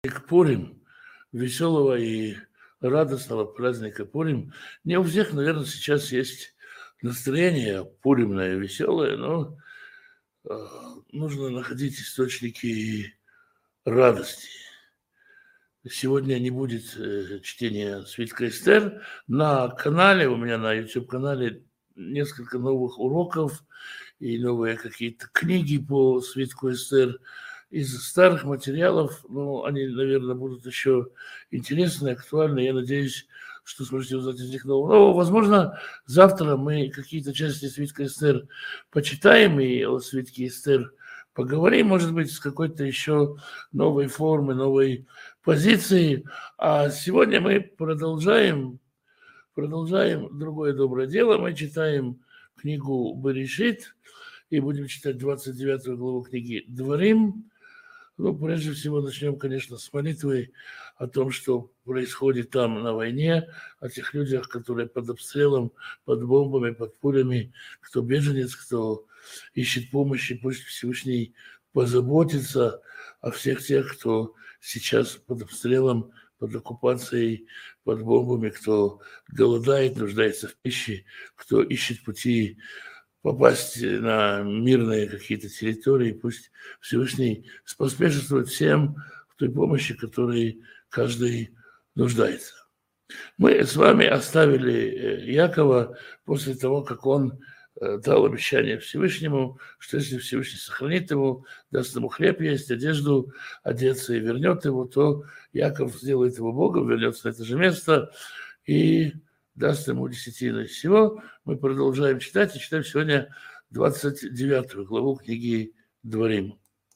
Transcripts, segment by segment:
Пурим, веселого и радостного праздника Пурим. Не у всех, наверное, сейчас есть настроение пуримное, веселое, но нужно находить источники радости. Сегодня не будет чтения Свитка Эстер. На канале, у меня на YouTube-канале несколько новых уроков и новые какие-то книги по Свитку Эстер из старых материалов. Ну, они, наверное, будут еще интересны, актуальны. Я надеюсь, что сможете узнать из них нового. Но, возможно, завтра мы какие-то части Свитка Эстер почитаем и о Свитке Эстер поговорим, может быть, с какой-то еще новой формы, новой позиции. А сегодня мы продолжаем другое доброе дело. Мы читаем книгу Берешит и будем читать 29 главу книги Дворим. Ну, прежде всего, начнем, конечно, с молитвы о том, что происходит там на войне, о тех людях, которые под обстрелом, под бомбами, под пулями, кто беженец, кто ищет помощи. Пусть Всевышний позаботится о всех тех, кто сейчас под обстрелом, под оккупацией, под бомбами, кто голодает, нуждается в пище, кто ищет пути попасть на мирные какие-то территории. Пусть Всевышний споспешествует всем в той помощи, которой каждый нуждается. Мы с вами оставили Якова после того, как он дал обещание Всевышнему, что если Всевышний сохранит его, даст ему хлеб есть, одежду одеться и вернет его, то Яков сделает его Богом, вернется на это же место и даст ему десятину из всего. Мы продолжаем читать и читаем сегодня 29 главу книги Дворим.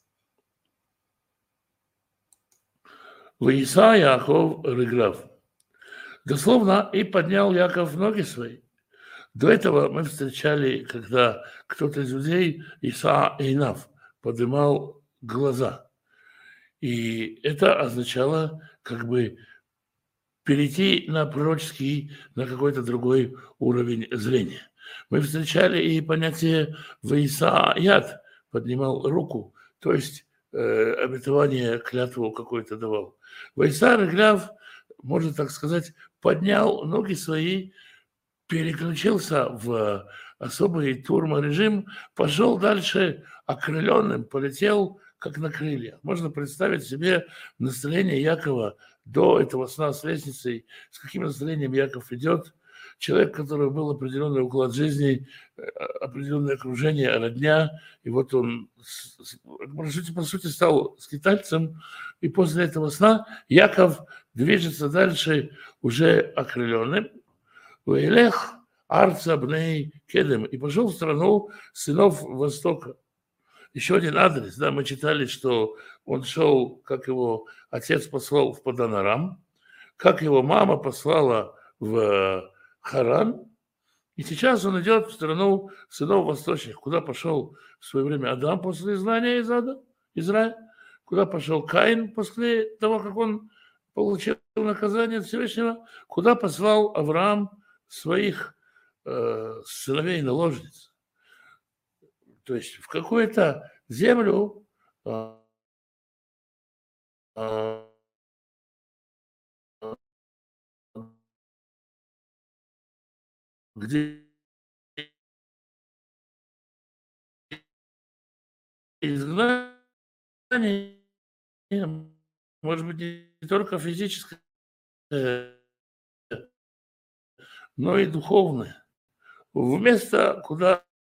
Ваиса Яаков Реглав. Дословно, и поднял Яков ноги свои. До этого мы встречали, когда кто-то из людей, Иса Эйнав, поднимал глаза. И это означало как бы перейти на пророческий, на какой-то другой уровень зрения. Мы встречали и понятие Ваиса-Яд, поднимал руку, то есть обетование, клятву какой-то давал. Ваиса-Регляв, можно так сказать, поднял ноги свои, переключился в особый турморежим, пошел дальше окрыленным, полетел как на крыльях. Можно представить себе настроение Якова до этого сна с лестницей, с каким настроением Яков идет. Человек, у которого был определенный уклад жизни, определенное окружение, родня, и вот он, по сути, стал скитальцем, и после этого сна Яков движется дальше уже окрыленным, Вейлех Арца Бней Кедем, и пошел в страну сынов Востока. Еще один адрес, да, мы читали, что он шел, как его отец послал в Паданарам, как его мама послала в Харан, и сейчас он идет в страну сынов Восточных. Куда пошел в свое время Адам после изгнания из ада, Израиль? Куда пошел Каин после того, как он получил наказание от Всевышнего? Куда послал Авраам своих сыновей наложниц? То есть в какую-то землю, где изгнание, может быть, не только физическое, но и духовное. В место, куда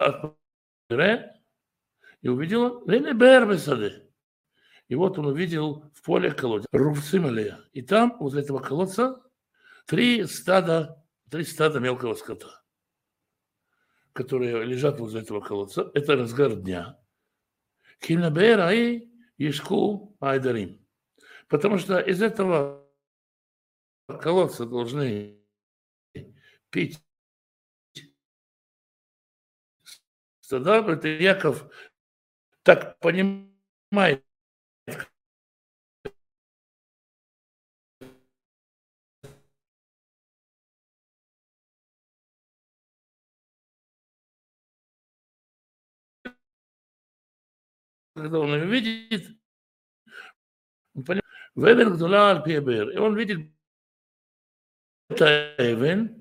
и увидел Ленебербесады. И вот он увидел в поле колодец, Рувцималия. И там, возле этого колодца, три стада мелкого скота, которые лежат возле этого колодца. Это разгар дня. Химнабера и Ешку Айдарим. Потому что из этого колодца должны пить стада. Это Яков так понимает, когда он ее видит, он понимает, Вевен гдула аль пиебер. И он видит это эвен,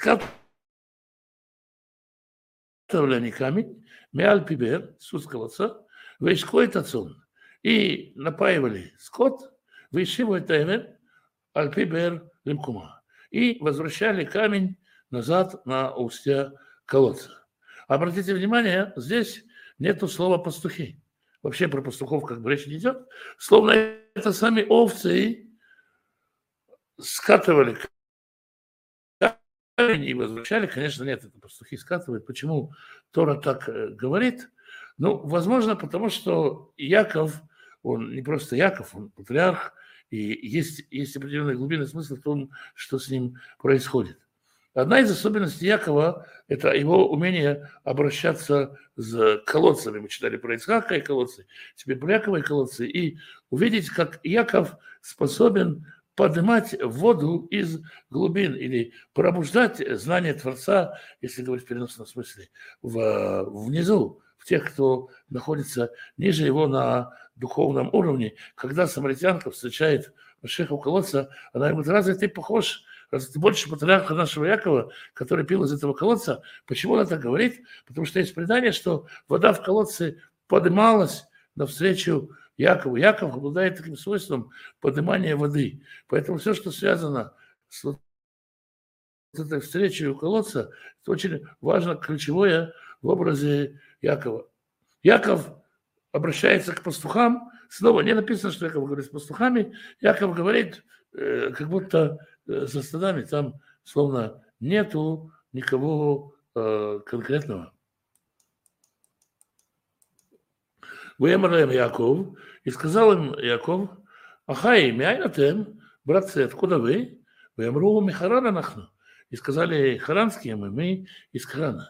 скатывали камень, меаль пибер, с колодца, вейшкой тацун. И напаивали скот, вейшиву это эвен, аль пибер лимкума. И возвращали камень назад на устье колодца. Обратите внимание, здесь нету слова пастухи. Вообще про пастухов как бы речь не идет. Словно это сами овцы скатывали камень и возвращали. Конечно, нет, это пастухи скатывают. Почему Тора так говорит? Ну, возможно, потому что Яков, он не просто Яков, он патриарх, и есть определенный глубинный смысл в том, что с ним происходит. Одна из особенностей Якова – это его умение обращаться с колодцами. Мы читали про Ицхака и колодцы, теперь про Якова и колодцы. И увидеть, как Яков способен поднимать воду из глубин или пробуждать знание Творца, если говорить в переносном смысле, внизу, в тех, кто находится ниже его на духовном уровне. Когда самаритянка встречает Машеха у колодца, она говорит: разве ты похож, раз ты больше патриарха нашего Якова, который пил из этого колодца? Почему она так говорит? Потому что есть предание, что вода в колодце поднималась навстречу Якову. Яков обладает таким свойством поднимания воды. Поэтому все, что связано с вот этой встречей у колодца, это очень важно, ключевое в образе Якова. Яков обращается к пастухам. Снова не написано, что Яков говорит с пастухами. Яков говорит, как будто со стадами там словно нету никого конкретного. Вымерлем Яков, и сказал им Яков: Ахай, мяйнатем, братцы, откуда вы? Вымру Михарана нахну. И сказали: харанские мы из Харана.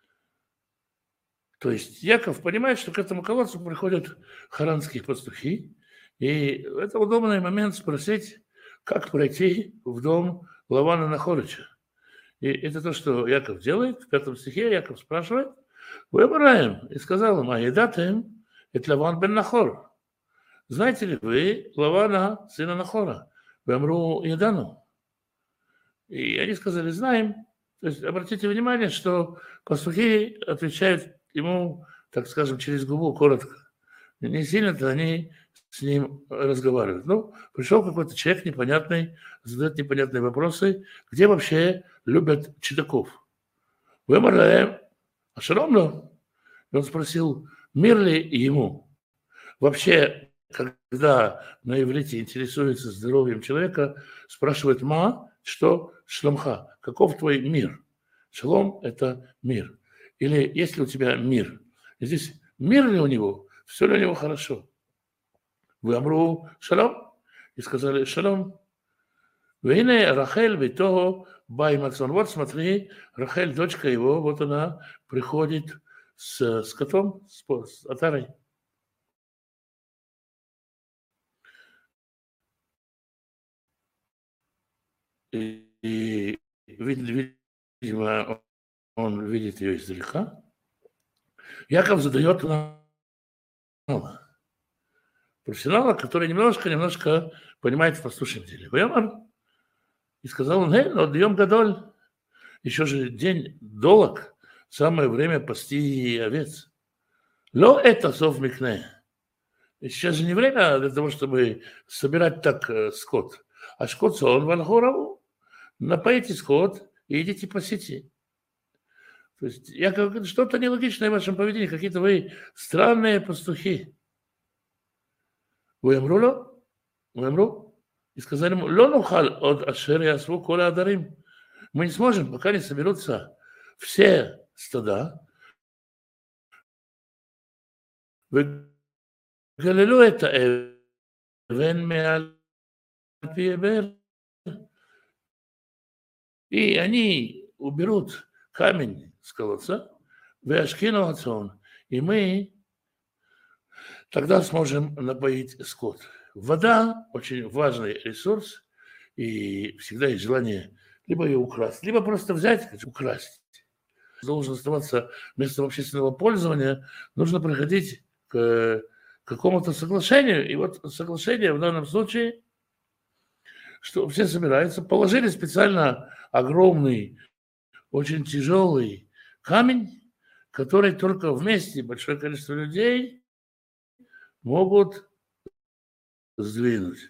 То есть Яков понимает, что к этому колодцу приходят харанские пастухи, и это удобный момент спросить, как пройти в дом Лавана Нахорыча. И это то, что Яков делает. В 5 стихе Яков спрашивает: Вымраем, и сказал им: Аедатем, это Лаван бен Нахор. Знаете ли вы Лавана, сына Нахора? Вемру Ядану. И они сказали: знаем. То есть обратите внимание, что пастухи отвечают ему, так скажем, через губу, коротко. Не сильно-то они с ним разговаривают. Ну, пришел какой-то человек непонятный, задает непонятные вопросы, где вообще любят чудаков. Вымерли, а шалом. И он спросил, мир ли ему. Вообще, когда на иврите интересуется здоровьем человека, спрашивает ма, что шломха, каков твой мир? Шалом – это мир. Или есть ли у тебя мир? И здесь мир ли у него? Все ли у него хорошо? Вы амру шалом? И сказали шалом. Вейне Рахель витого баймацон. Вот смотри, Рахель, дочка его, вот она приходит с котом, с отарой. И видимо, он видит ее издалека. Яков задает профессионала, который немножко понимает в пастушьем деле. И сказал он: но днем гадоль, еще же день долг, самое время пасти овец. Ло это сов микне. Сейчас же не время для того, чтобы собирать так скот. А скот сон вальхораву. Напоите скот и идите пасите. То есть я говорю, что-то нелогичное в вашем поведении, какие-то вы странные пастухи. Уэмру, и сказали ему: лонухаль от ашер ясву коля адарим. Мы не сможем, пока не соберутся все стада. Вы галилу это эвен меаль пиебер. И они уберут камень с колодца, вяшкину ацон, и мы тогда сможем напоить скот. Вода – очень важный ресурс, и всегда есть желание либо ее украсть, либо просто взять, украсть. Должен оставаться местом общественного пользования, нужно приходить к какому-то соглашению. И вот соглашение в данном случае, что все собираются, положили специально огромный, очень тяжелый камень, который только вместе большое количество людей могут сдвинуть.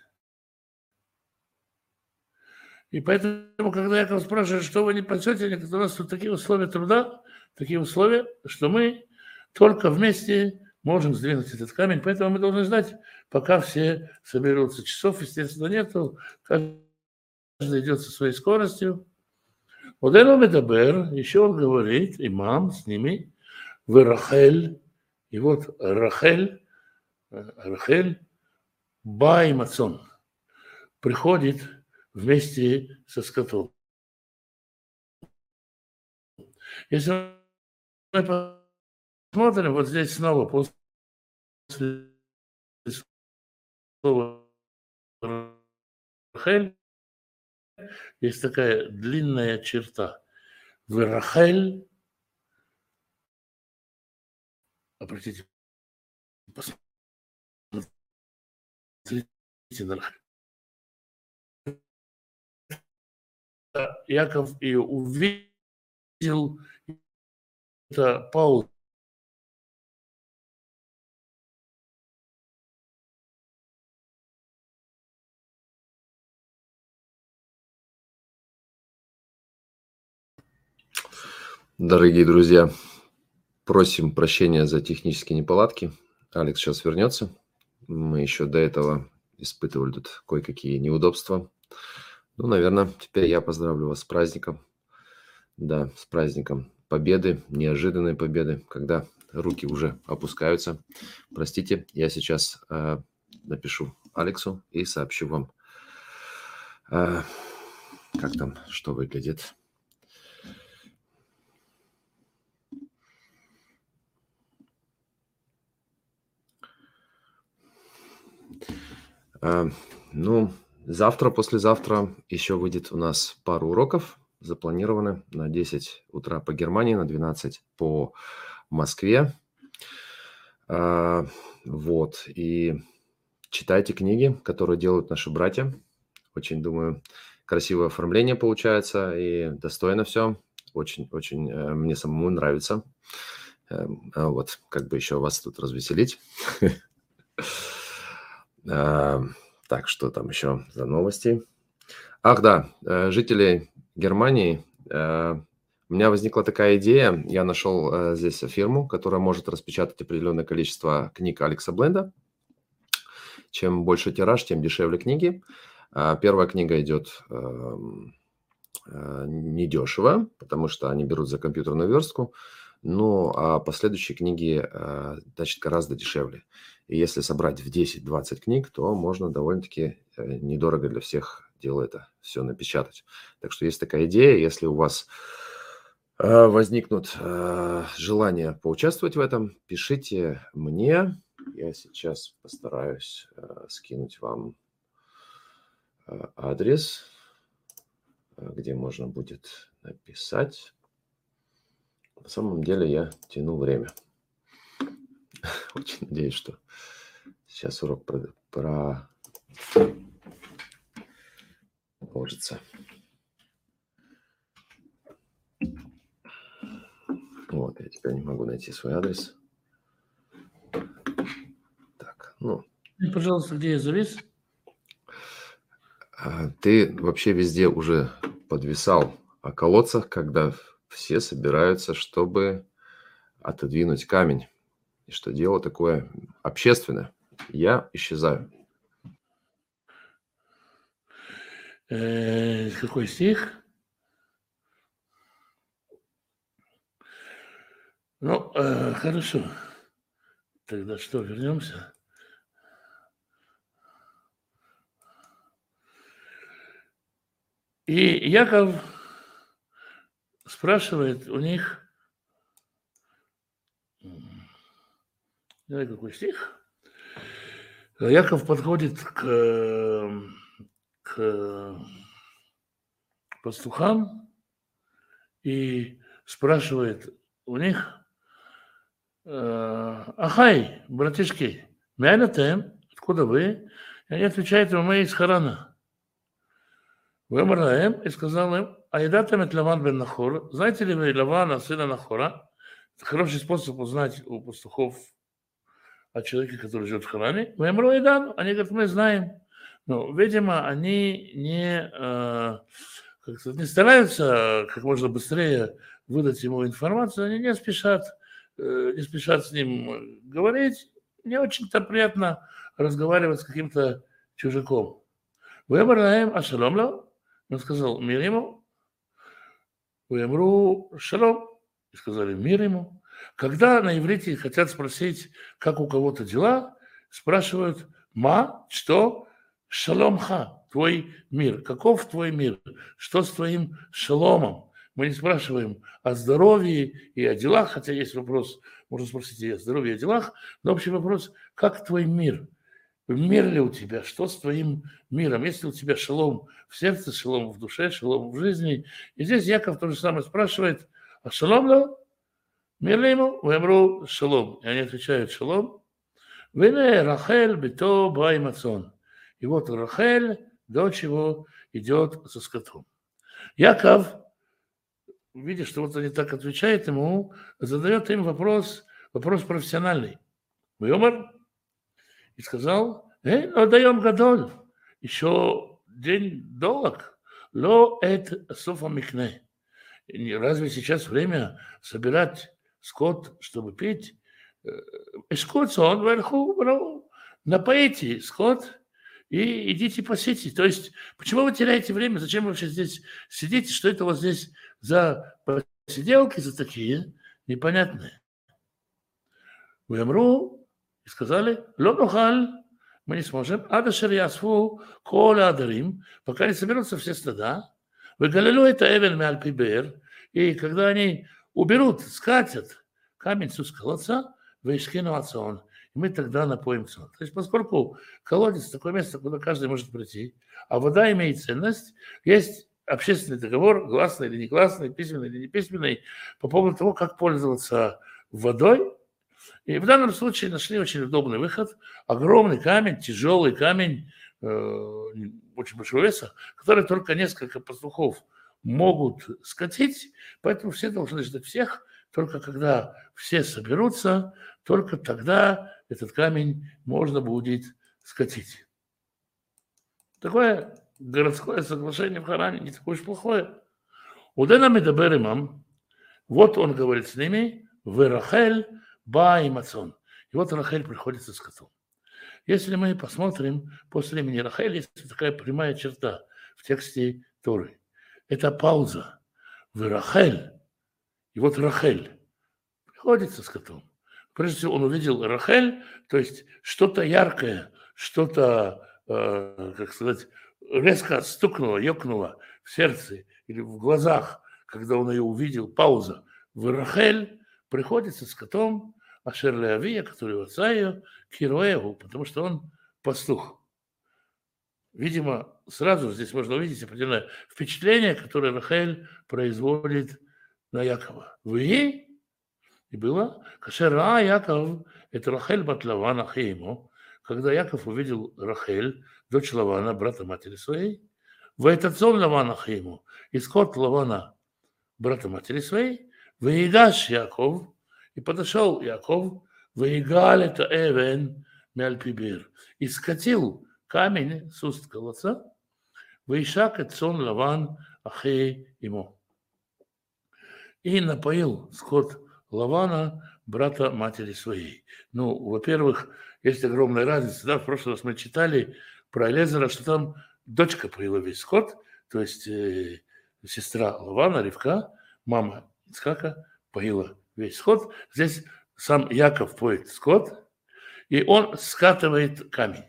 И поэтому, когда Яков спрашивает, что вы не пасете, у нас тут такие условия труда, такие условия, что мы только вместе можем сдвинуть этот камень. Поэтому мы должны ждать, пока все соберутся. Часов, естественно, нету. Каждый идет со своей скоростью. Модерн Медабер, еще он говорит, имам с ними, в Рахель. И вот Рахель Бай Мацон приходит вместе со скотом. Если мы посмотрим, вот здесь снова после слова Рахель есть такая длинная черта. В Рахель, обратите, посмотрите на Рахель. Яков ее увидел, это пауза. Дорогие друзья, просим прощения за технические неполадки. Алекс сейчас вернется. Мы еще до этого испытывали тут кое-какие неудобства. Ну, наверное, теперь я поздравлю вас с праздником. Да, с праздником победы, неожиданной победы, когда руки уже опускаются. Простите, я сейчас напишу Алексу и сообщу вам, как там, что выглядит. Ну, завтра, послезавтра еще выйдет у нас пару уроков. Запланированы на 10 утра по Германии, на 12 по Москве. Вот. И читайте книги, которые делают наши братья. Очень, думаю, красивое оформление получается и достойно все. Очень мне самому нравится. Вот, как бы еще вас тут развеселить. Так, что там еще за новости? Ах, да, жители Германии, у меня возникла такая идея. Я нашел здесь фирму, которая может распечатать определенное количество книг Алекса Бленда. Чем больше тираж, тем дешевле книги. Первая книга идет недешево, потому что они берут за компьютерную верстку. Ну, а последующие книги, значит, гораздо дешевле. И если собрать в 10-20 книг, то можно довольно-таки недорого для всех дело это все напечатать. Так что есть такая идея, если у вас возникнут желания поучаствовать в этом, пишите мне. Я сейчас постараюсь скинуть вам адрес, где можно будет написать. На самом деле я тяну время. Очень надеюсь, что сейчас урок положится. Вот, я теперь не могу найти свой адрес. Так, ну. И, пожалуйста, где я завис? Ты вообще везде уже подвисал о колодцах, когда все собираются, чтобы отодвинуть камень. И что дело такое общественное. Я исчезаю. Какой стих? Ну, хорошо. Тогда что, вернемся? И Яков спрашивает у них, какой стих? Яков подходит к пастухам и спрашивает у них: ахай, братишки, Мяйнатем, откуда вы? И они отвечают ему, мы из Харана. Вымраем и сказал им, аидатам это Лаван бен Нахор. Знаете ли вы Лавана, сына Нахора? Это хороший способ узнать у пастухов о человеке, который живет в Харане. Вымру Айдан. Они говорят, мы знаем. Но, видимо, они не стараются как можно быстрее выдать ему информацию, они не спешат с ним говорить. Не очень-то приятно разговаривать с каким-то чужаком. Вымраем ашаломло. Он сказал, мир ему. Вымру шалом. И сказали, мир ему. Когда на иврите хотят спросить, как у кого-то дела, спрашивают, что? Шаломха, твой мир. Каков твой мир? Что с твоим шаломом? Мы не спрашиваем о здоровье и о делах, хотя есть вопрос, можно спросить и о здоровье, и о делах, но общий вопрос, как твой мир? Мир ли у тебя? Что с твоим миром? Есть ли у тебя шалом в сердце, шалом в душе, шалом в жизни? И здесь Яков то же самое спрашивает, а шалом ли? Мир ли ему? Вэмру шалом. И они отвечают шалом. Вене Рахель бито бай мацон. И вот Рахель, дочь его, идет за скотом. Яков, видя, что вот они так отвечают ему, задает им вопрос профессиональный. Вымер. И сказал, отдаем гадоль, еще день долг, ло эт софа микне. Разве сейчас время собирать скот, чтобы пить? Скот сон вверху, напоите скот и идите пасите. То есть, почему вы теряете время? Зачем вы вообще здесь сидите? Что это у вас здесь за посиделки, за такие непонятные? Вымру. И сказали, лонухаль, мы не сможем, адашер ясфу кола адарим, пока не соберутся все стада, выгалилу это эвен мяльпибер, и когда они уберут, скатят камень с колодца, вейшкину ацон, и мы тогда напоим цон. То есть, поскольку колодец такое место, куда каждый может прийти, а вода имеет ценность, есть общественный договор, гласный или негласный, письменный или неписьменный, по поводу того, как пользоваться водой. И в данном случае нашли очень удобный выход. Огромный камень, тяжелый камень, очень большого веса, который только несколько пастухов могут скатить. Поэтому все должны ждать всех. Только когда все соберутся, только тогда этот камень можно будет скатить. Такое городское соглашение в Харане не такое уж плохое. Удена медабер имам. Вот он говорит с ними. Верахель ба и мацон. И вот Рахель приходит со скотом. Если мы посмотрим, после имени Рахель есть такая прямая черта в тексте Торы. Это пауза. Вы Рахель. И вот Рахель приходит со скотом. Прежде всего он увидел Рахель, то есть что-то яркое, что-то, резко стукнуло, ёкнуло в сердце или в глазах, когда он ее увидел. Пауза. Вы Рахель приходит со скотом, Ашер Леавия, который отца ее, Кироеву, потому что он пастух. Видимо, сразу здесь можно увидеть определенное впечатление, которое Рахель производит на Якова. Вы и было, Кашера Яков, это Рахель бат Лавана Хеймо, когда Яков увидел Рахель, дочь Лавана, брата матери своей, в этот сон Лавана Хеймо, и скот Лавана, брата матери своей, выедаш Яков, и подошел Яков, выигал это Эвен Мяльпибир, и скатил камень с уст колодца, выишак et сон Лаван Ахей ему. И напоил скот Лавана, брата матери своей. Ну, во-первых, есть огромная разница. Да? В прошлый раз мы читали про Элезера, что там дочка поила весь скот, то есть сестра Лавана, Ривка, мама Ицхака, поила весь скот. Здесь сам Яков поет скот, и он скатывает камень.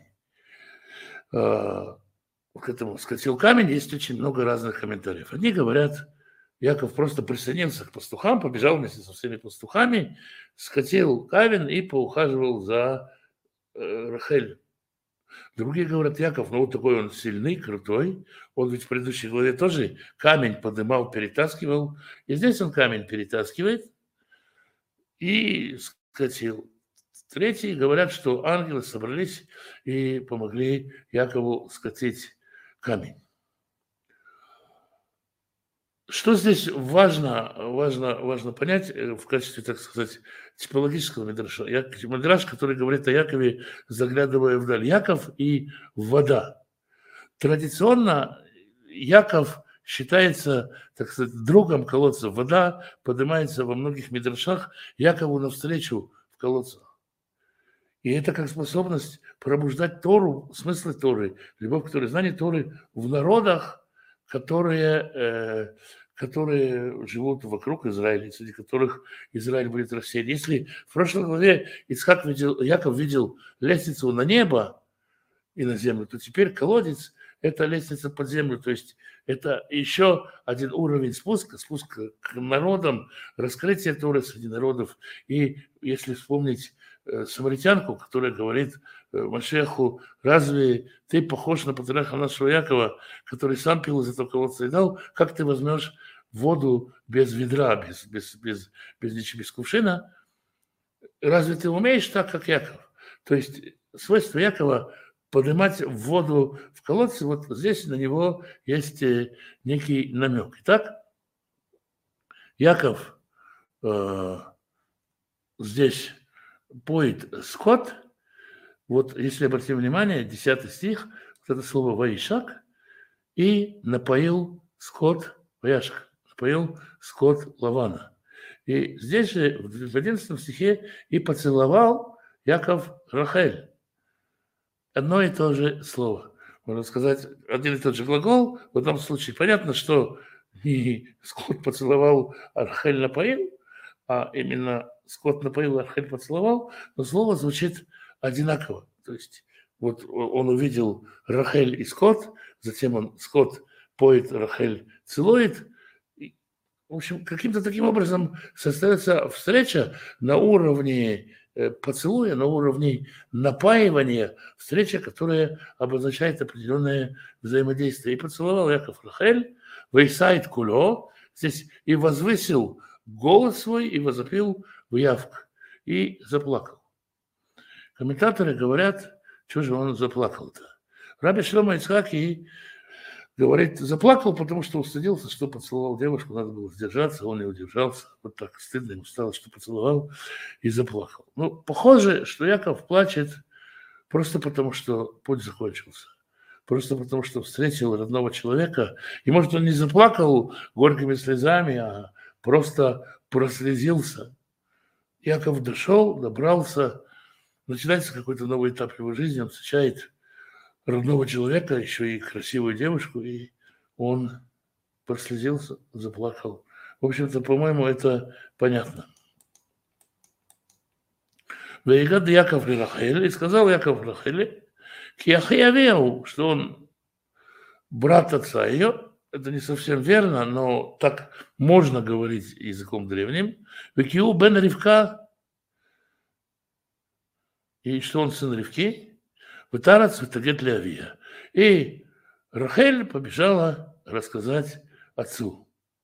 К этому скатил камень, есть очень много разных комментариев. Одни говорят, Яков просто присоединился к пастухам, побежал вместе со всеми пастухами, скатил камень и поухаживал за Рахель. Другие говорят, Яков, ну вот такой он сильный, крутой. Он ведь в предыдущей главе тоже камень поднимал, перетаскивал. И здесь он камень перетаскивает и скатил. Третьи говорят, что ангелы собрались и помогли Якову скатить камень. Что здесь важно понять в качестве, так сказать, типологического мидраша? Мидраш, который говорит о Якове, заглядывая вдаль. Яков и вода. Традиционно Яков считается, так сказать, другом колодца. Вода поднимается во многих мидрашах Якову навстречу в колодцах. И это как способность пробуждать Тору, смыслы Торы, любовь к Торе, знание Торы в народах, которые живут вокруг Израиля, среди которых Израиль будет рассеян. Если в прошлой главе Яков видел лестницу на небо и на землю, то теперь колодец – это лестница под землю, то есть это еще один уровень спуска к народам, раскрытие Торы среди народов. И если вспомнить самаритянку, которая говорит Машеху: разве ты похож на патриарха нашего Якова, который сам пил из этого колодца и дал, как ты возьмешь воду без ведра, без ничего, без кувшина? Разве ты умеешь так, как Яков? То есть свойство Якова поднимать воду в колодце, вот здесь на него есть некий намек. Итак, Яков здесь поет скот. Вот если обратим внимание, 10 стих, вот это слово «ваишак», и напоил скот, «ваяшак», напоил скот Лавана. И здесь же в 11 стихе и поцеловал Яков Рахель. Одно и то же слово. Можно сказать, один и тот же глагол. В одном случае понятно, что не скот поцеловал, а Рахель напоил, а именно скот напоил, а Рахель поцеловал, но слово звучит одинаково. То есть вот он увидел Рахель и скот, затем скот поет, Рахель целует. В общем, каким-то таким образом состоится встреча на уровне поцелуя, на уровне напаивания, встреча, которая обозначает определенное взаимодействие. И поцеловал Яков Рахель, вейсайт куло, здесь и возвысил голос свой, и возопил в явку, и заплакал. Комментаторы говорят, что же он заплакал-то. Раби Шломо Ицхаки говорит, заплакал, потому что устыдился, что поцеловал девушку, надо было сдержаться, он не удержался. Вот так стыдно ему стало, что поцеловал и заплакал. Ну, похоже, что Яков плачет просто потому, что путь закончился. Просто потому, что встретил родного человека. И, может, он не заплакал горькими слезами, а просто прослезился. Яков дошел, добрался, начинается какой-то новый этап его жизни, он встречает родного человека, еще и красивую девушку, и он прослезился, заплакал. В общем-то, по-моему, это понятно. Ваигад Яков ли Рахель, и сказал Яков Рахеле, кияхиявеу, что он брат отца ее. Это не совсем верно, но так можно говорить языком древним. Векиу бен Ривка, и что он сын Ривки, Вытарац вытагет Леавия. И Рахель побежала рассказать отцу.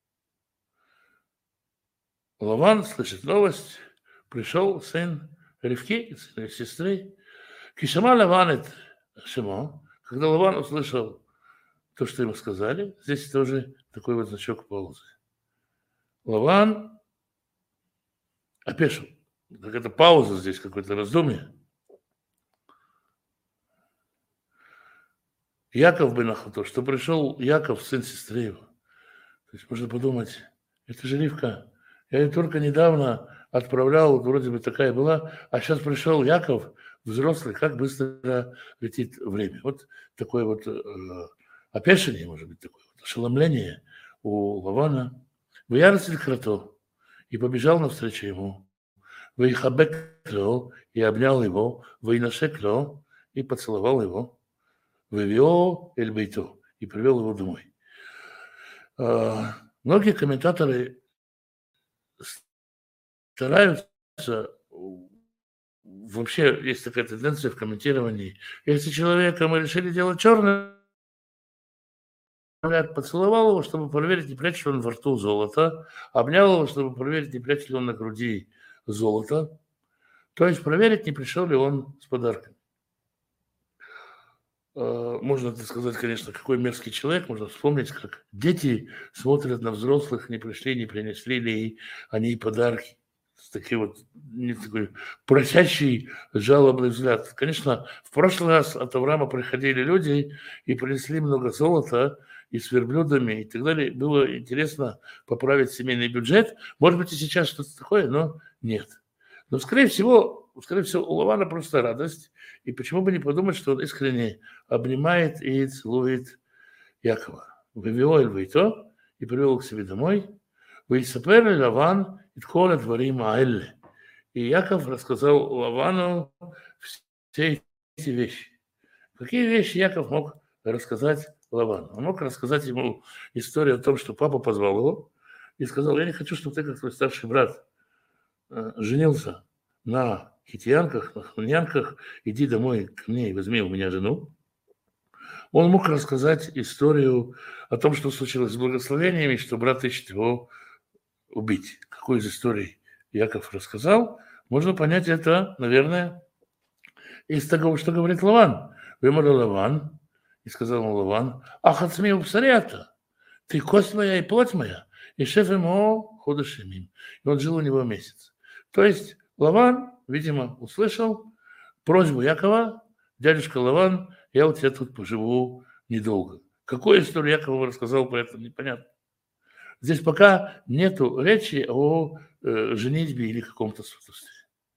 Лаван слышит новость, пришел сын Ривки, сын ее сестры. Кишама Лаванет Шимо, когда Лаван услышал то, что ему сказали, здесь тоже такой вот значок паузы. Лаван опешил. Какая-то пауза здесь, какое-то раздумье. Яков бен Ахато, что пришел Яков, сын сестры его. То есть можно подумать, это же Ривка. Я ее только недавно отправлял, вроде бы такая была, а сейчас пришел Яков, взрослый, как быстро летит время. Вот такое вот опешение, может быть, такое вот ошеломление у Лавана. В ярости крато, и побежал навстречу ему. В ихабекло, и обнял его. В инашекло, и поцеловал его. Вывел Эльбейту и привел его домой. Многие комментаторы стараются, вообще есть такая тенденция в комментировании, если человека мы решили делать черное, поцеловал его, чтобы проверить, не прячет ли он во рту золото, обнял его, чтобы проверить, не прячет ли он на груди золото, То есть проверить, не пришел ли он с подарками. Можно так сказать, конечно, какой мерзкий человек. Можно вспомнить, как дети смотрят на взрослых, не пришли, не принесли ли они и подарки. С таким вот не такой просящий, жалобный взгляд. Конечно, в прошлый раз от Авраама приходили люди и принесли много золота и с верблюдами и так далее. Было интересно поправить семейный бюджет. Может быть, и сейчас что-то такое, но нет. Но, скорее всего, у Лавана просто радость. И почему бы не подумать, что он искренне обнимает и целует Якова. Вывел Эльвейто и привел к себе домой. Вейсапер Лаван иткола дворим аэлле. И Яков рассказал Лавану все эти вещи. Какие вещи Яков мог рассказать Лавану? Он мог рассказать ему историю о том, что папа позвал его и сказал: я не хочу, чтобы ты, как твой старший брат, женился на хитиянках, на хананянках, иди домой ко мне и возьми у меня жену. Он мог рассказать историю о том, что случилось с благословениями, что брат ищет его убить. Какую из историй Яков рассказал, можно понять это, наверное, из того, что говорит Лаван. Вымер Лаван, и сказал ему Лаван: ахацми упсарята, ты кость моя и плоть моя, и шеф ему ходашимим. И он жил у него месяц. То есть Лаван, видимо, услышал просьбу Якова: дядюшка Лаван, я у тебя тут поживу недолго. Какую историю Яков рассказал про это, непонятно. Здесь пока нету речи о женитьбе или каком-то сватовстве.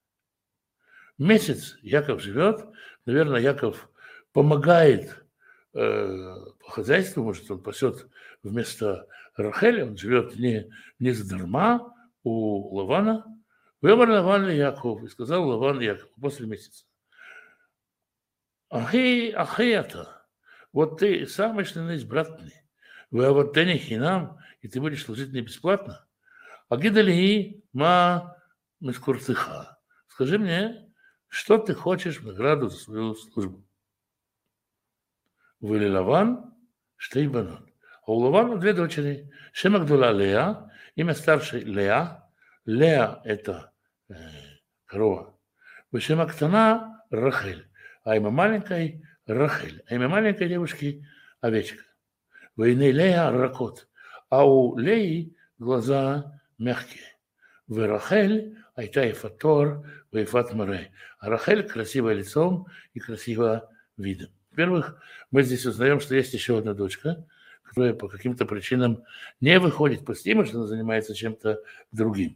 Месяц Яков живет, наверное, Яков помогает по хозяйству, может, он пасет вместо Рахели, он живет не задарма у Лавана. Вымер Лаван Яков, и сказал Лаван Якову после месяца: ахи это, вот ты самый член брат мне, вы вот ты не хинам, и ты будешь служить мне бесплатно. А гидали ма мискурцыха. Скажи мне, что ты хочешь в награду за свою службу? Выли Лаван, штейбанон. А у Лавана две дочери. Шема гдула Лея, имя старшей Лея. Лея – это корова. Шема ктана Рахель. А имя маленькой Рахель. А имя маленькой девушки – овечка. Войны Лея ракот. А у Леи глаза мягкие. В Рахель айта ифатор, в ифат море. А Рахель красивая лицом и красиво видом. Во-первых, мы здесь узнаем, что есть еще одна дочка, которая по каким-то причинам не выходит по стиму, что она занимается чем-то другим.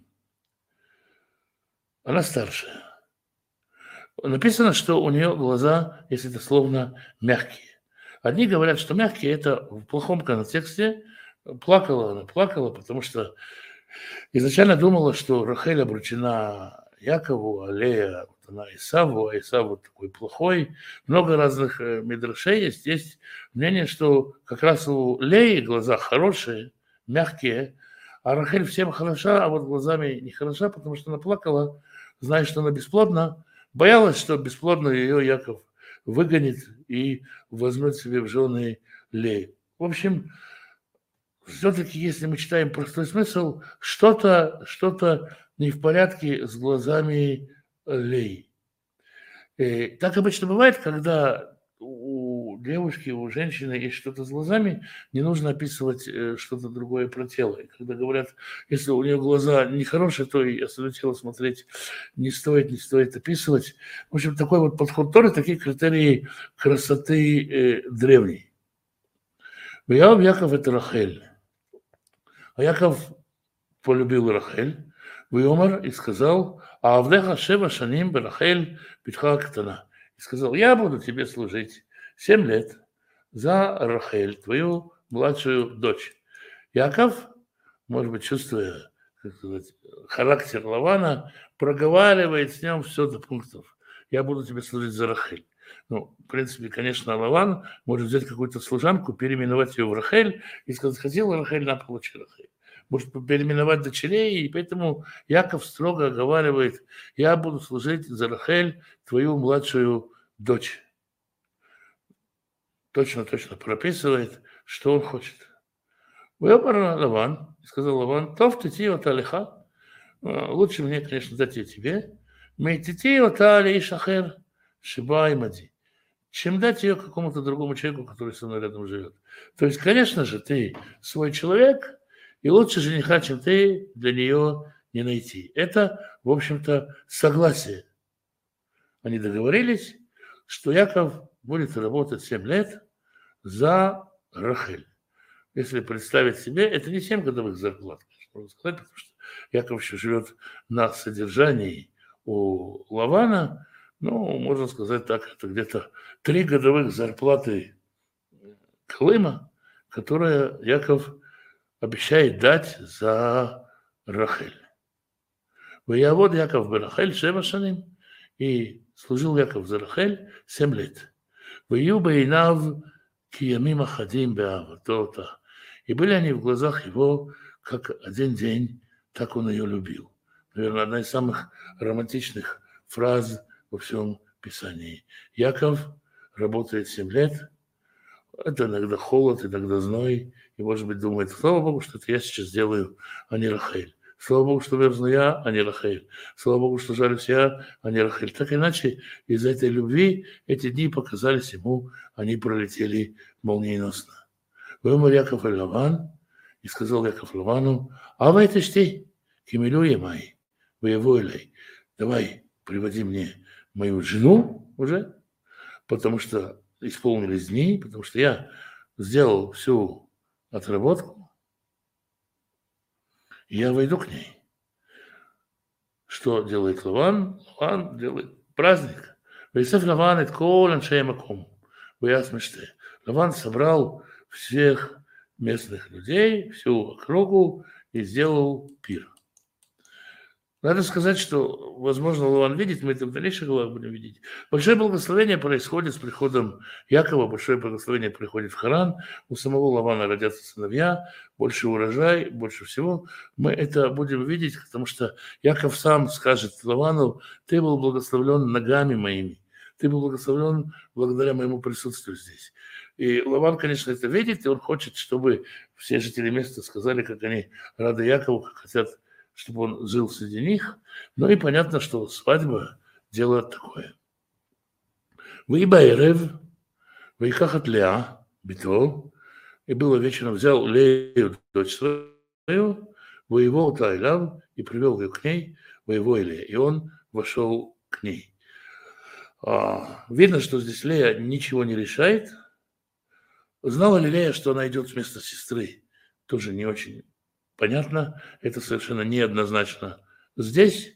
Она старшая. Написано, что у нее глаза, если дословно, мягкие. Одни говорят, что мягкие – это в плохом контексте. Плакала она, потому что изначально думала, что Рахель обручена Якову, а Лея она Исаву, а Исаву такой плохой. Много разных мидрашей есть. Есть мнение, что как раз у Леи глаза хорошие, мягкие, а Рахель всем хороша, а вот глазами не хороша, потому что она плакала, зная, что она бесплодна, боялась, что бесплодно ее Яков выгонит и возьмет себе в жены Лею. В общем, все-таки, если мы читаем простой смысл, что-то не в порядке с глазами Леи. И так обычно бывает, когда у девушки, у женщины есть что-то с глазами, не нужно описывать что-то другое про тело. И когда говорят, если у нее глаза нехорошие, то и остальное тело смотреть не стоит описывать. В общем, такой вот подход Торы, такие критерии красоты древней. Яков – это Рахель. А Яков полюбил Рахель, Вайомар, и сказал: а Авдеха шева шаним берахель питха ктана. И сказал: я буду тебе служить 7 лет за Рахель, твою младшую дочь. Яков, может быть, чувствуя, как сказать, характер Лавана, проговаривает с ним все до пунктов. Я буду тебе служить за Рахель. Ну, в принципе, конечно, Лаван может взять какую-то служанку, переименовать ее в Рахель и сказать: хотела Рахель, на, получи Рахель. Может переименовать дочерей, и поэтому Яков строго оговаривает: я буду служить за Рахель, твою младшую дочь. Точно прописывает, что он хочет. Выбрал Лаван, сказал Лаван: тов ты от Алиха, лучше мне, конечно, дать ее тебе, Мейтити отали шахер шибай мади. Чем дать ее какому-то другому человеку, который со мной рядом живет. То есть, конечно же, ты свой человек, и лучше жениха, чем ты, для нее не найти. Это, в общем-то, согласие. Они договорились, что Яков будет работать 7 лет за Рахель. Если представить себе, это не 7 годовых зарплат, можно сказать, потому что Яков еще живет на содержании у Лавана, ну, можно сказать так, это где-то 3 годовых зарплаты Клыма, которые Яков обещает дать за Рахель. Ваявод Яков бе-Рахель 7 шаним, и служил Яков за Рахель 7 лет. Ваю бейнав киямим ахадим беаватота. И были они в глазах его, как один день, так он ее любил. Наверное, одна из самых романтичных фраз во всем Писании. Яков работает 7 лет, это иногда холод, иногда зной, и, может быть, думает, слава Богу, что это я сейчас делаю, а не Рахель. Слава Богу, что мерзну я, а не Рахель. Слава Богу, что жарюсь я, а не Рахель. Так иначе, из-за этой любви эти дни показались ему, они пролетели молниеносно. Вымер Яков и Лаван, и сказал Яков Лавану, а вы это ты, кемелюя мои, вы его илей, давай, приводи мне мою жену уже, потому что исполнились дни, потому что я сделал всю отработку, и я войду к ней. Что делает Лаван? Лаван делает праздник. Вейсеф Лаван это кол аншей маком. Лаван собрал всех местных людей, всю округу и сделал пир. Надо сказать, что, возможно, Лаван видит, мы это в дальнейших главах будем видеть. Большое благословение происходит с приходом Якова, большое благословение приходит в Харан, у самого Лавана родятся сыновья, больше урожай, больше всего. Мы это будем видеть, потому что Яков сам скажет Лавану, ты был благословлен ногами моими, ты был благословлен благодаря моему присутствию здесь. И Лаван, конечно, это видит, и он хочет, чтобы все жители места сказали, как они рады Якову, как хотят, чтобы он жил среди них. Ну и понятно, что свадьба – дело такое. «Ваибаэрев, ваикахат Леа, бито». И было вечером, взял Лею, дочь свою, воевал Тайлав, и привел ее к ней, воевал Лея. И он вошел к ней. Видно, что здесь Лея ничего не решает. Знала ли Лея, что она идет вместо сестры? Тоже не очень понятно, это совершенно неоднозначно здесь,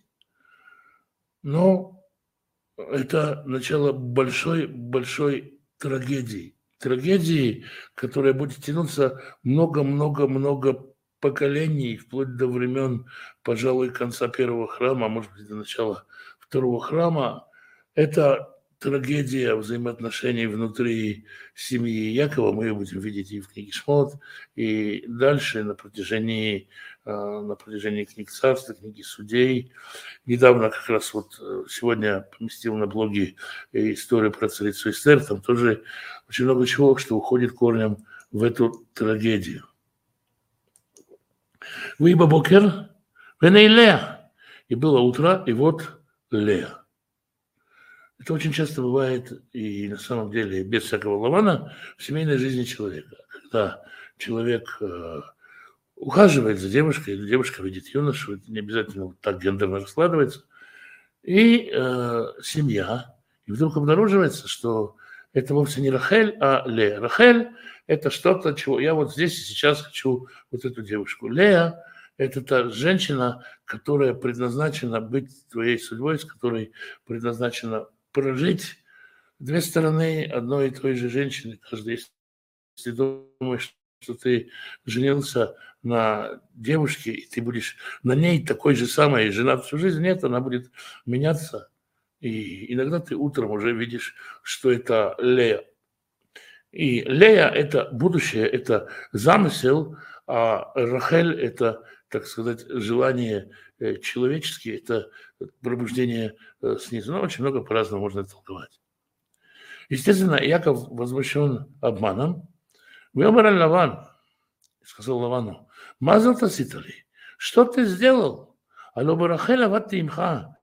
но это начало большой трагедии. Трагедии, которая будет тянуться много-много-много поколений, вплоть до времен, пожалуй, конца первого храма, а может быть, до начала второго храма. Это трагедия взаимоотношений внутри семьи Якова, мы ее будем видеть и в книге Шмот, и дальше на протяжении книг Царства, книги Судей. Недавно как раз вот сегодня поместил на блоге историю про царицу Эстер, там тоже очень много чего, что уходит корнем в эту трагедию. Виба Бокер, Веней Лея. И было утро, и вот Лея. Это очень часто бывает и на самом деле без всякого Лавана в семейной жизни человека. Когда человек ухаживает за девушкой, или девушка видит юношу, это не обязательно вот так гендерно раскладывается, и семья, и вдруг обнаруживается, что это вовсе не Рахель, а Лея. Рахель – это что-то, чего я вот здесь и сейчас хочу вот эту девушку. Лея – это та женщина, которая предназначена быть твоей судьбой, с которой предназначена прожить две стороны одной и той же женщины. Каждый, если думаешь, что ты женился на девушке, и ты будешь на ней такой же самой женат всю жизнь, нет, она будет меняться. И иногда ты утром уже видишь, что это Лея. И Лея – это будущее, это замысел, а Рахель – это, так сказать, желание человеческие, это пробуждение снизу. Но очень много по-разному можно толковать. Естественно, Яков возмущен обманом. «Вёмар Лаван», сказал 'Мазал таситали', что ты сделал? «Алло барахель аватти имха,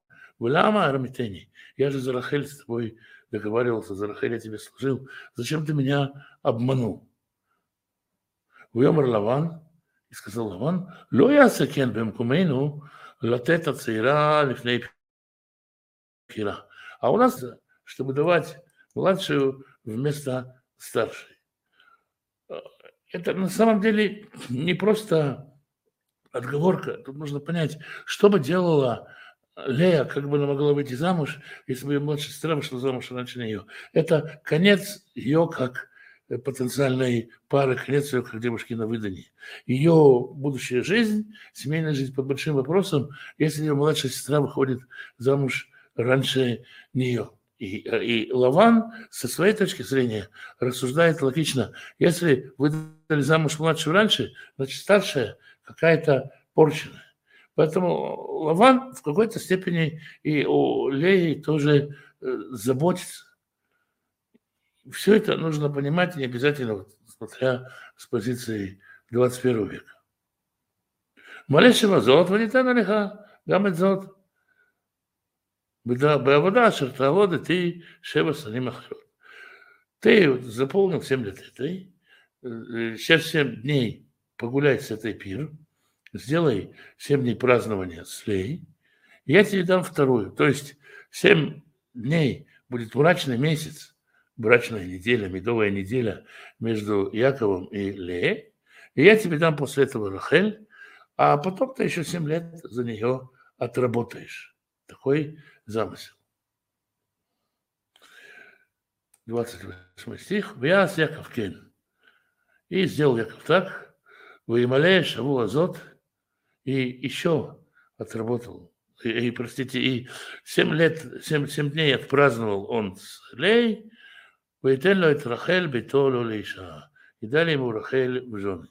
Вляма Армитени, я же за Рахель с тобой договаривался, за Рахель я тебе служил. Зачем ты меня обманул? Вьомер Лаван, и сказал Лаван, Ло ясакен бемкумейну латет ацейра лифней пхира. А у нас, чтобы давать младшую вместо старшей. Это на самом деле не просто отговорка. Тут нужно понять, что бы делала Лея, как бы она могла выйти замуж, если бы ее младшая сестра вышла замуж раньше нее. Это конец ее как потенциальной пары, конец ее как девушки на выдании. Ее будущая жизнь, семейная жизнь под большим вопросом, если ее младшая сестра выходит замуж раньше нее. И Лаван со своей точки зрения рассуждает логично. Если вы дали замуж младшую раньше, значит старшая какая-то порченная. Поэтому Лаван в какой-то степени и о Лее тоже заботится. Все это нужно понимать, не обязательно, вот, смотря с позиции 21 века. Малейшего золота, ванитана лиха, гамет золот. Беавода, шертавода, ты шева саним ахрот. Ты заполнил 7 лет этой, сейчас 7 дней погуляй с этой пир, сделай 7 дней празднования с Леей, я тебе дам вторую. То есть 7 дней будет брачный месяц, брачная неделя, медовая неделя между Яковом и Леей, и я тебе дам после этого Рахель, а потом ты еще 7 лет за нее отработаешь. Такой замысел. 28 стих. «Вяз Яков кен». И сделал Яков так. «Ваималея шаву азот». И еще отработал. Простите, и 7 лет, 7 дней отпраздновал он с Лей. «Ваитен ло эт Рахель бейто ло лейша». И дали ему Рахель в жены.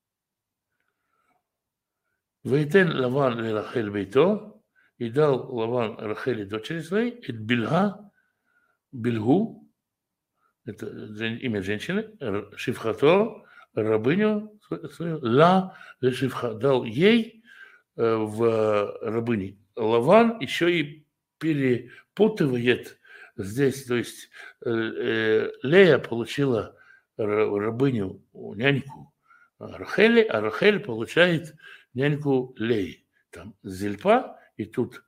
«Ваитен Лаван ле Рахель бейто». И дал Лаван Рахели дочери своей, это Бильгу, это имя женщины, Шифхато, рабыню свою, Ла Шифха, дал ей в рабыне. Лаван еще и перепутывает здесь, то есть Лея получила рабыню, няньку Рахели, а Рахель получает няньку Леи. Там Зильпа, и тут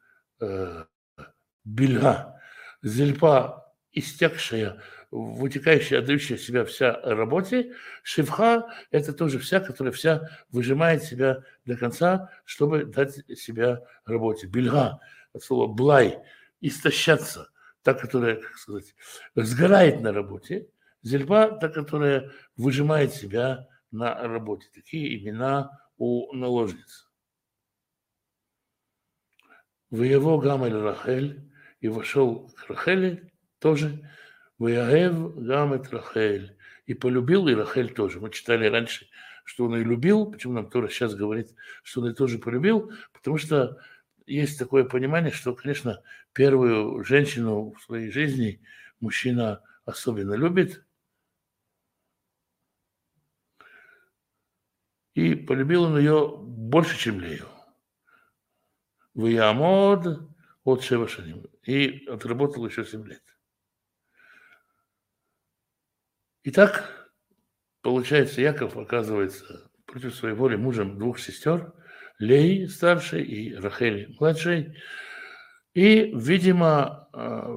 Бильга, Зильпа, истекшая, вытекающая, отдающая себя вся работе. Шифха – это тоже вся, которая вся выжимает себя до конца, чтобы дать себя работе. Бильга – от слова блай, истощаться, та, которая, как сказать, сгорает на работе. Зильпа – та, которая выжимает себя на работе. Такие имена у наложниц. В его гамель Рахель, и вошел к Рахеле тоже, в Яев гамет Рахель, и полюбил и Рахель тоже. Мы читали раньше, что он и любил, почему нам Тора сейчас говорит, что он и тоже полюбил, потому что есть такое понимание, что, конечно, первую женщину в своей жизни мужчина особенно любит, и полюбил он ее больше, чем Лею. В Ямод от Шевашаним. И отработал еще 7 лет. Итак, получается, Яков оказывается против своей воли мужем 2 сестер, Леи старшей и Рахели младшей. И, видимо,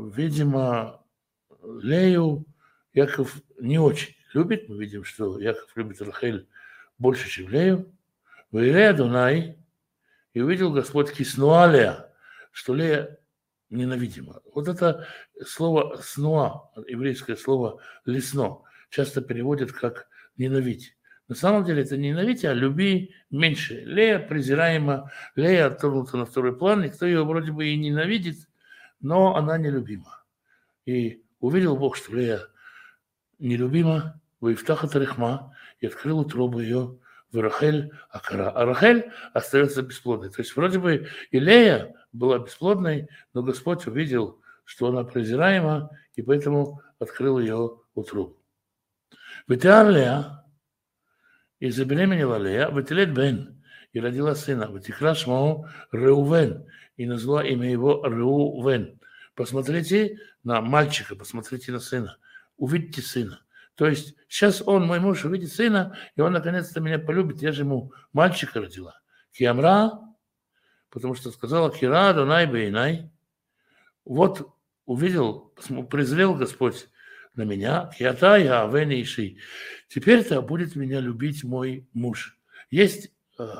Лею Яков не очень любит. Мы видим, что Яков любит Рахель больше, чем Лею. Ваилея Дунай, и увидел Господь киснуалия, что Лея ненавидима. Вот это слово «снуа», еврейское слово «лесно», часто переводят как «ненавидь». На самом деле это не ненавидь, а люби меньше. Лея презираема, Лея отторгнута на второй план, никто ее вроде бы и ненавидит, но она нелюбима. И увидел Бог, что Лея нелюбима, «Ваифтаха тарихма», и открыл утробу ее в Рахель Акара. А Рахель остается бесплодной. То есть вроде бы и Лея была бесплодной, но Господь увидел, что она презираема, и поэтому открыл ее утробу. Ветеар Лея, и забеременела Лея, ветелет бен, и родила сына. Ватикра шмо Реувен, и назвала имя его Реувен. Посмотрите на мальчика, посмотрите на сына, увидите сына. То есть сейчас он, мой муж, увидит сына, и он наконец-то меня полюбит, я же ему мальчика родила. Киамра, потому что сказала Кира, Донай, Бейнай. Вот увидел, презрел Господь на меня, Киата, я, Авени, Иши. Теперь-то будет меня любить мой муж. Есть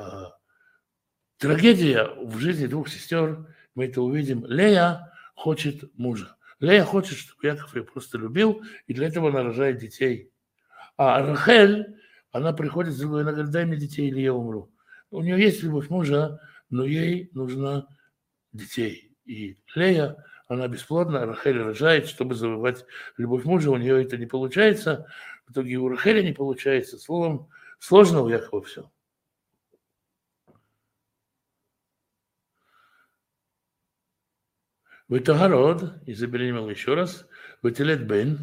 трагедия в жизни двух сестер, мы это увидим. Лея хочет мужа. Лея хочет, чтобы Яков ее просто любил, и для этого она рожает детей. А Рахель, она приходит с другой, она говорит, дай мне детей, или я умру. У нее есть любовь мужа, но ей нужно детей. И Лея, она бесплодна, Рахель рожает, чтобы завоевать любовь мужа, у нее это не получается. В итоге у Рахеля не получается. Словом, сложно у Якова все. Витагарод, и забеременела еще раз, Витилет Бен,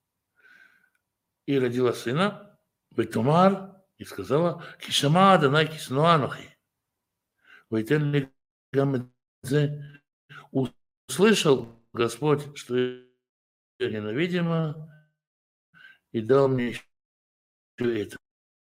и родила сына, Витумар, и сказала, Кишама Адонай Киснуанухи. Витен ли гамедзе, услышал Господь, что я ненавидима, и дал мне еще это.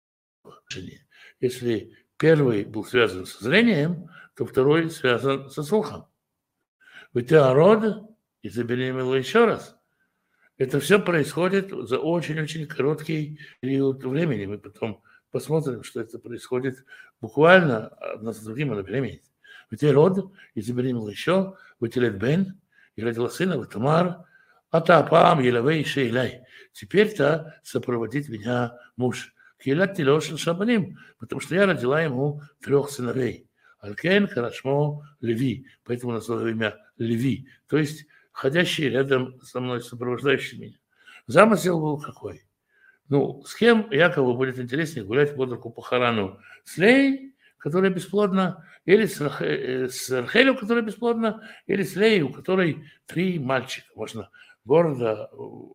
Если первый был связан со зрением, то второй связан со слухом. Витеарод, и забеременела еще раз. Это все происходит за очень-очень короткий период времени. Мы потом посмотрим, что это происходит буквально одно за другим, она беременеет. Витеарод, и забеременела еще, Витилет Бен, и родила сына, Витамар, Атапам, Елавей, Шейлай. Теперь-то сопроводит меня муж. Килат Тилошин Шабаним, потому что я родила ему 3 сыновей. Алкен, Карашмо, Леви. Поэтому назвал имя Леви. То есть ходящий рядом со мной, сопровождающий меня. Замысел был какой? Ну, с кем Якову будет интереснее гулять под руку по Харану? С Леей, которая бесплодна, или с Рахелью, которая бесплодна, или с Леей, у которой 3 мальчика. Можно гордо,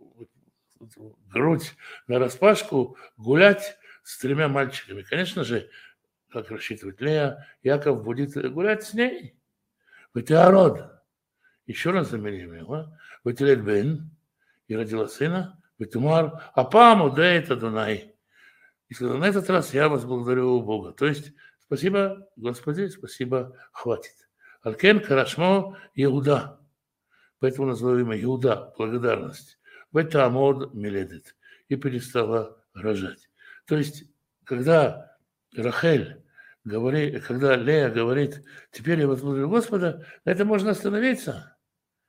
грудь нараспашку, гулять с 3 мальчиками. Конечно же, как рассчитывает Лея, Яков будет гулять с ней. Витеарод. Еще раз забеременела. Витилет Бен. И родила сына. Витумар. Апам удеет Адонай. И сказал, на этот раз я вас благодарю Бога. То есть, спасибо, Господи, спасибо, хватит. Алкен Карашмо Иуда. Поэтому назвал имя Иуда, благодарность. Ветамод Миледет. И перестала рожать. То есть, когда Рахель говорит, когда Лея говорит, теперь я возблагодарю Господа, на это можно остановиться.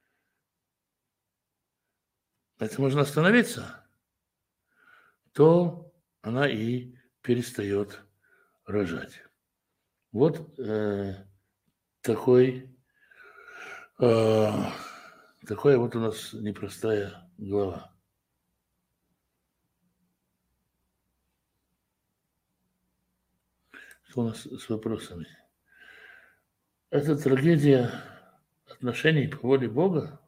На это можно остановиться. То она и перестает рожать. Вот такая вот у нас непростая глава. Что у нас с вопросами? Это трагедия отношений по воле Бога.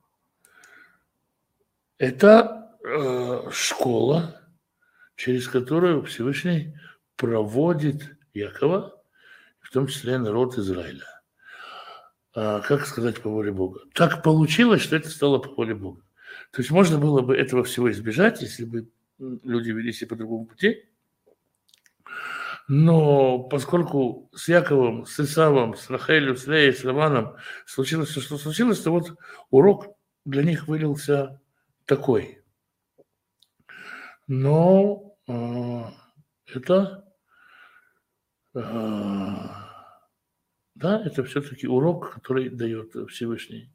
Это школа, через которую Всевышний проводит Якова, в том числе народ Израиля. Как сказать по воле Бога? Так получилось, что это стало по воле Бога. То есть можно было бы этого всего избежать, если бы люди вели себя по другому пути. Но поскольку с Яковом, с Исавом, с Рахелью, с Леей, с Лаваном случилось все, что случилось, то вот урок для них вылился такой. Но это все-таки урок, который дает Всевышний.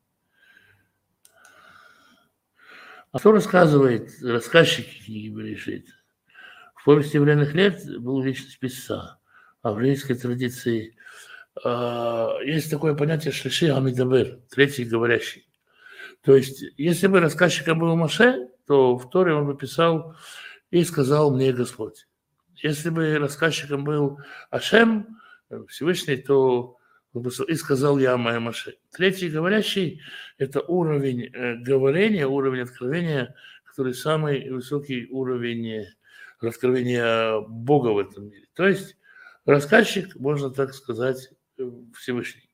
А что рассказывает рассказчик книги Берешит? В повести временных лет был личность писца. А в еврейской традиции есть такое понятие шлиши амидабер, третий говорящий. То есть, если бы рассказчиком был Моше, то в Торе он бы писал «И сказал мне Господь». Если бы рассказчиком был Ашем, Всевышний, то он бы «И сказал я моя Моше». Третий говорящий – это уровень говорения, уровень откровения, который самый высокий уровень раскровения Бога в этом мире. То есть Рассказчик, можно так сказать, Всевышний.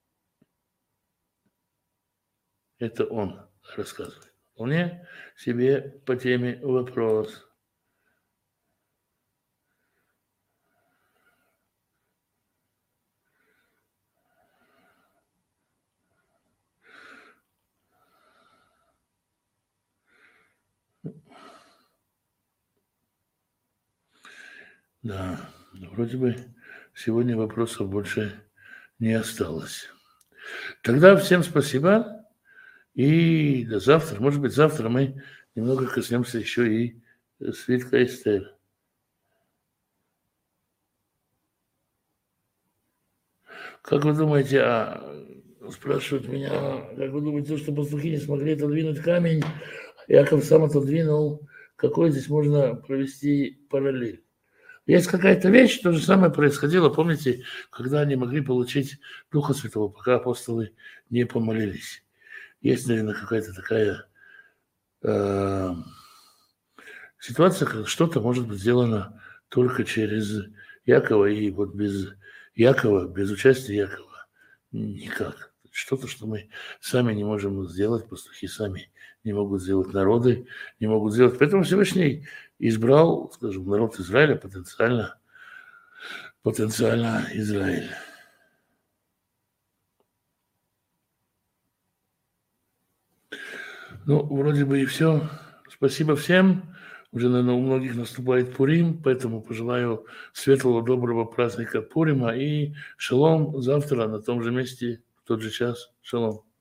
Это он рассказывает. Вполне себе по теме вопрос. Да, вроде бы сегодня вопросов больше не осталось. Тогда всем спасибо и до завтра. Может быть, завтра мы немного коснемся еще и свитка Эстер. Как вы думаете, спрашивают меня, как вы думаете, что пастухи не смогли отодвинуть камень, Яков сам отодвинул, какой здесь можно провести параллель? Есть какая-то вещь, то же самое происходило, помните, когда они могли получить Духа Святого, пока апостолы не помолились. Есть, наверное, какая-то такая ситуация, когда что-то может быть сделано только через Якова, и вот без Якова, без участия Якова никак. Что-то, что мы сами не можем сделать, пастухи сами не могут сделать, народы не могут сделать. Поэтому Всевышний избрал, скажем, народ Израиля потенциально Израиль. Ну, вроде бы и все. Спасибо всем. Уже, наверное, у многих наступает Пурим, поэтому пожелаю светлого, доброго праздника Пурима и шалом завтра на том же месте, в тот же час. Шалом.